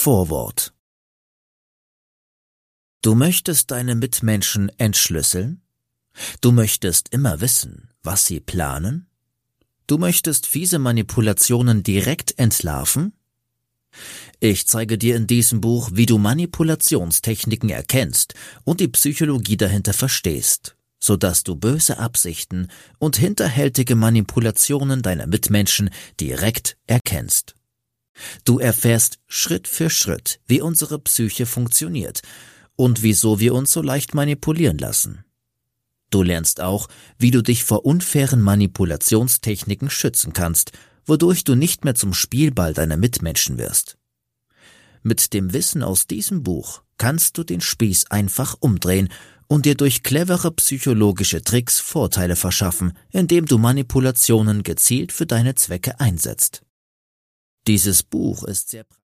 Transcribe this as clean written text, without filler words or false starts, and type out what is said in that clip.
Vorwort. Du möchtest deine Mitmenschen entschlüsseln? Du möchtest immer wissen, was sie planen? Du möchtest fiese Manipulationen direkt entlarven? Ich zeige dir in diesem Buch, wie du Manipulationstechniken erkennst und die Psychologie dahinter verstehst, sodass du böse Absichten und hinterhältige Manipulationen deiner Mitmenschen direkt erkennst. Du erfährst Schritt für Schritt, wie unsere Psyche funktioniert und wieso wir uns so leicht manipulieren lassen. Du lernst auch, wie du dich vor unfairen Manipulationstechniken schützen kannst, wodurch du nicht mehr zum Spielball deiner Mitmenschen wirst. Mit dem Wissen aus diesem Buch kannst du den Spieß einfach umdrehen und dir durch clevere psychologische Tricks Vorteile verschaffen, indem du Manipulationen gezielt für deine Zwecke einsetzt. Dieses Buch ist sehr